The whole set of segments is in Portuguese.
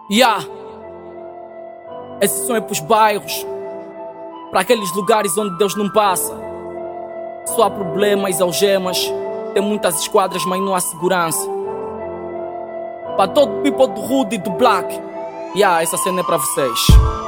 Yeah. Esse som é pros bairros, para aqueles lugares onde Deus não passa. Só há problemas, algemas, tem muitas esquadras, mas não há segurança. Para todo people do Hood e do Black, yeah, essa cena é para vocês.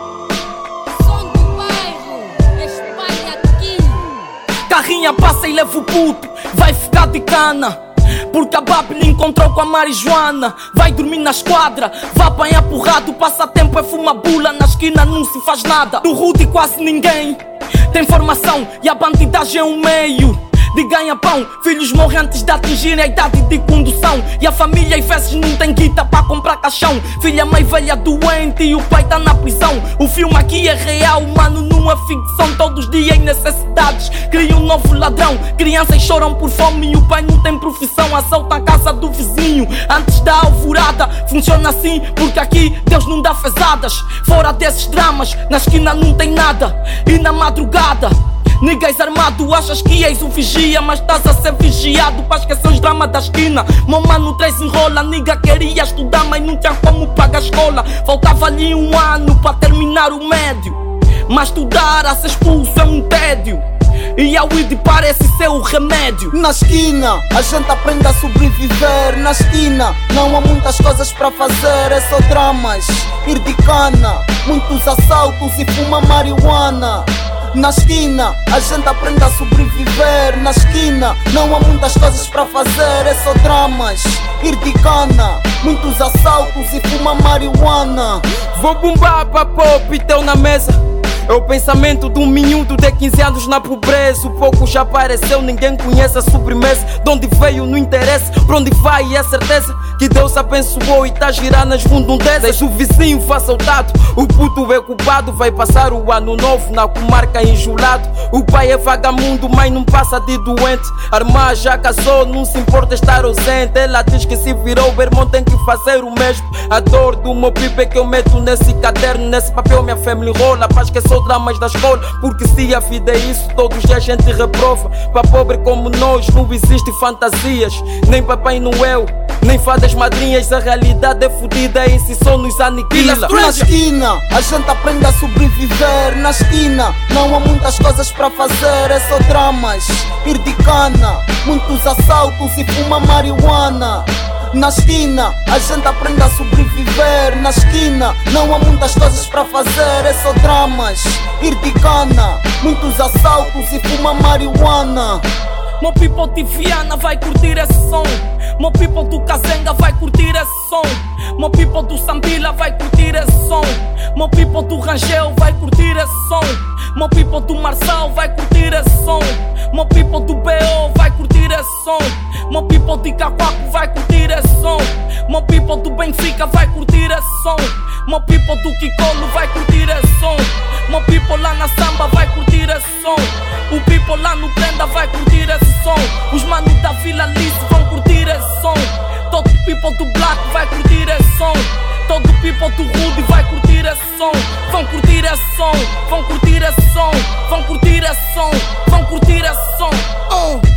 Som do bairro, espalha aqui. Carrinha passa e leva o puto, vai ficar de cana, porque a Babi lhe encontrou com a marijuana. Vai dormir na esquadra, vai apanhar porrado. O passatempo é fuma bula, na esquina não se faz nada. Do Rudy quase ninguém tem formação e a bandidagem é um meio de ganha-pão. Filhos morrem antes de atingirem a idade de condução, e a família às vezes não tem guita para comprar caixão. Filha mãe velha doente e o pai tá na prisão. O filme aqui é real, mano, não é ficção. Todos os dias em necessidades cria um novo ladrão. Crianças choram por fome e o pai não tem profissão. Assalta a casa do vizinho antes da alvorada. Funciona assim porque aqui Deus não dá fezadas. Fora desses dramas, na esquina não tem nada. E na madrugada niggas armado, achas que és o vigia, mas estás a ser vigiado para esquecer os dramas da esquina. Meu mano 3 enrola, nigga queria estudar, mas não tinha como pagar a escola. Faltava-lhe 1 ano para terminar o médio, mas estudar a ser expulso é um tédio, e a weed parece ser o remédio. Na esquina, a gente aprende a sobreviver. Na esquina, não há muitas coisas para fazer, é só dramas, ir de cana, muitos assaltos e fuma marihuana. Na esquina, a gente aprende a sobreviver. Na esquina, não há muitas coisas para fazer, é só dramas, ir de cana, muitos assaltos e fuma marihuana. Vou bombar pra pop e teu na mesa. É o pensamento de um miúdo de 15 anos na pobreza. O pouco já apareceu, ninguém conhece a sobremesa. De onde veio não interessa, pra onde vai é certeza que Deus abençoou e tá a girar nas redondezas. O vizinho foi assaltado, o puto é culpado. Vai passar o ano novo na comarca enjulado. O pai é vagamundo, mas não passa de doente. A irmã já casou, não se importa estar ausente. Ela diz que se virou o irmão tem que fazer o mesmo. A dor do meu pipe é que eu meto nesse caderno, nesse papel minha família rola, pra esquecer dramas da escola. Porque se a vida é isso, todos os dias a gente reprova. Para pobre como nós não existe fantasias, nem Papai Noel, nem fadas madrinhas. A realidade é fodida e se só nos aniquila. Na esquina, a gente aprende a sobreviver. Na esquina, não há muitas coisas para fazer, é só dramas, ir de cana, muitos assaltos e fuma marihuana. Na esquina, a gente aprende a sobreviver. Na esquina, não há muitas coisas para fazer, é só dramas, ir de cana, muitos assaltos e fuma marihuana. Meu people de Viana vai curtir esse som. Meu people do Kazenga vai curtir esse som. Meu people do Sambila vai curtir esse som. Meu people do Rangel vai curtir esse som. Meu people do Marçal vai curtir esse som. Meu people do BO vai curtir esse som. Meu people de Cacoaco vai curtir esse som. Meu people do Benfica vai curtir esse som. Meu people do Kikolo vai curtir esse som. Meu people lá na Samba vai curtir esse som. O people lá no Prenda vai curtir esse som. Os manos da Vila Alice vão curtir esse som. Todo people do Black vai curtir esse som. Todo people do Rudy vai curtir esse som. Vão curtir esse som, vão curtir esse som, vão curtir esse som, vão curtir esse som.